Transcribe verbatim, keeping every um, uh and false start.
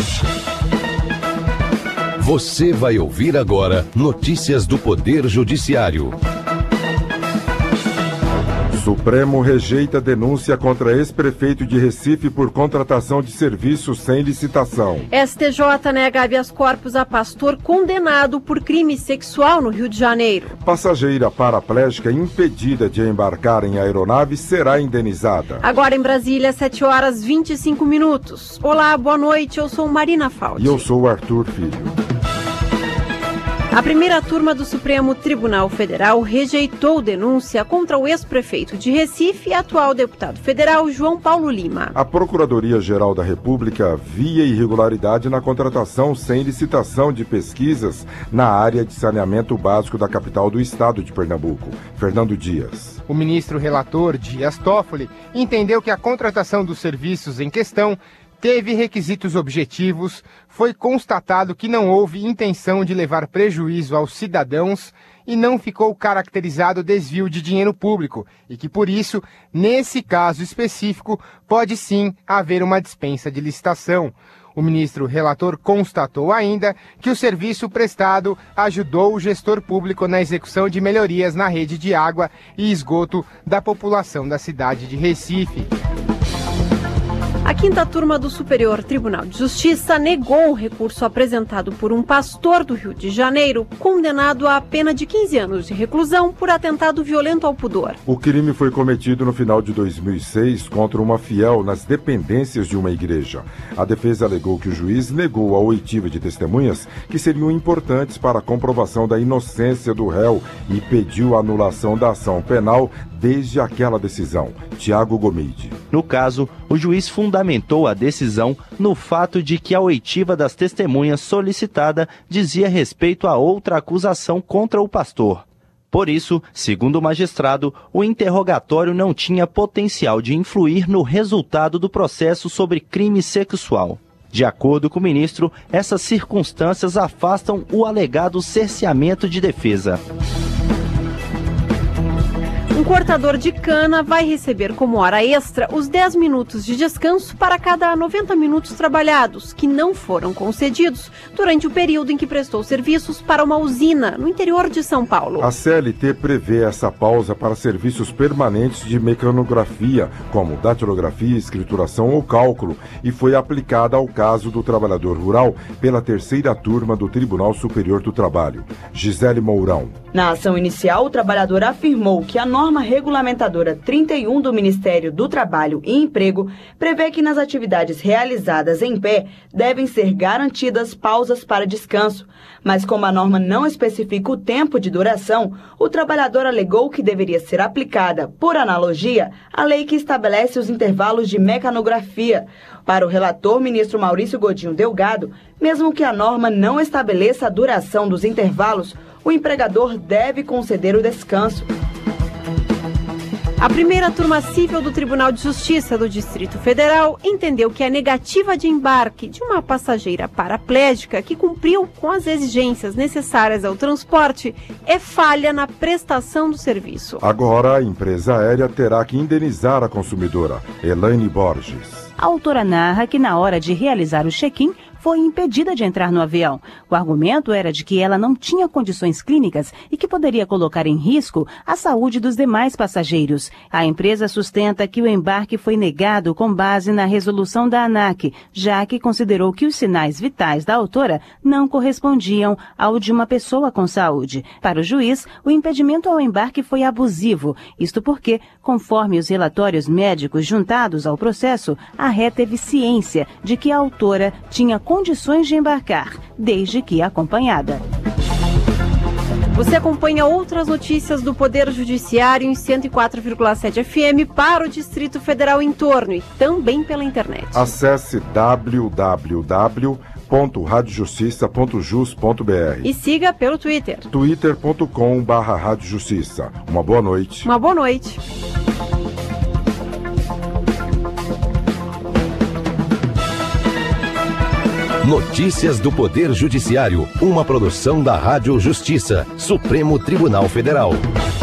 Você vai ouvir agora notícias do Poder Judiciário. Supremo rejeita denúncia contra ex-prefeito de Recife por contratação de serviços sem licitação. S T J nega habeas corpus a pastor condenado por crime sexual no Rio de Janeiro. Passageira paraplégica impedida de embarcar em aeronave será indenizada. Agora em Brasília, sete horas e vinte e cinco minutos. Olá, boa noite, eu sou Marina Faldi. E eu sou o Arthur Filho. A primeira turma do Supremo Tribunal Federal rejeitou denúncia contra o ex-prefeito de Recife e atual deputado federal João Paulo Lima. A Procuradoria-Geral da República via irregularidade na contratação sem licitação de pesquisas na área de saneamento básico da capital do estado de Pernambuco. Fernando Dias. O ministro relator Dias Toffoli entendeu que a contratação dos serviços em questão teve requisitos objetivos, foi constatado que não houve intenção de levar prejuízo aos cidadãos e não ficou caracterizado desvio de dinheiro público e que, por isso, nesse caso específico, pode sim haver uma dispensa de licitação. O ministro relator constatou ainda que o serviço prestado ajudou o gestor público na execução de melhorias na rede de água e esgoto da população da cidade de Recife. A quinta turma do Superior Tribunal de Justiça negou o recurso apresentado por um pastor do Rio de Janeiro, condenado a pena de quinze anos de reclusão por atentado violento ao pudor. O crime foi cometido no final de dois mil e seis contra uma fiel nas dependências de uma igreja. A defesa alegou que o juiz negou a oitiva de testemunhas que seriam importantes para a comprovação da inocência do réu e pediu a anulação da ação penal desde aquela decisão. Tiago Gomide. No caso, o juiz fundamentou a decisão no fato de que a oitiva das testemunhas solicitada dizia respeito a outra acusação contra o pastor. Por isso, segundo o magistrado, o interrogatório não tinha potencial de influir no resultado do processo sobre crime sexual. De acordo com o ministro, essas circunstâncias afastam o alegado cerceamento de defesa. Um cortador de cana vai receber como hora extra os dez minutos de descanso para cada noventa minutos trabalhados, que não foram concedidos durante o período em que prestou serviços para uma usina no interior de São Paulo. A C L T prevê essa pausa para serviços permanentes de mecanografia, como datilografia, escrituração ou cálculo, e foi aplicada ao caso do trabalhador rural pela terceira turma do Tribunal Superior do Trabalho. Gisele Mourão. Na ação inicial, o trabalhador afirmou que a norma regulamentadora trinta e um do Ministério do Trabalho e Emprego prevê que nas atividades realizadas em pé devem ser garantidas pausas para descanso. Mas como a norma não especifica o tempo de duração, o trabalhador alegou que deveria ser aplicada, por analogia, a lei que estabelece os intervalos de mecanografia. Para o relator, ministro Maurício Godinho Delgado, mesmo que a norma não estabeleça a duração dos intervalos, o empregador deve conceder o descanso. A primeira turma civil do Tribunal de Justiça do Distrito Federal entendeu que a negativa de embarque de uma passageira paraplégica que cumpriu com as exigências necessárias ao transporte é falha na prestação do serviço. Agora a empresa aérea terá que indenizar a consumidora. Elaine Borges. A autora narra que na hora de realizar o check-in foi impedida de entrar no avião. O argumento era de que ela não tinha condições clínicas e que poderia colocar em risco a saúde dos demais passageiros. A empresa sustenta que o embarque foi negado com base na resolução da ANAC, já que considerou que os sinais vitais da autora não correspondiam ao de uma pessoa com saúde. Para o juiz, o impedimento ao embarque foi abusivo, isto porque, conforme os relatórios médicos juntados ao processo, a ré teve ciência de que a autora tinha condições de embarcar, desde que acompanhada. Você acompanha outras notícias do Poder Judiciário em cento e quatro vírgula sete F M para o Distrito Federal em torno e também pela internet. Acesse w w w ponto rádio justiça ponto jus ponto b r e siga pelo Twitter. twitter ponto com barra rádio justiça. Uma boa noite. Uma boa noite. Notícias do Poder Judiciário, uma produção da Rádio Justiça, Supremo Tribunal Federal.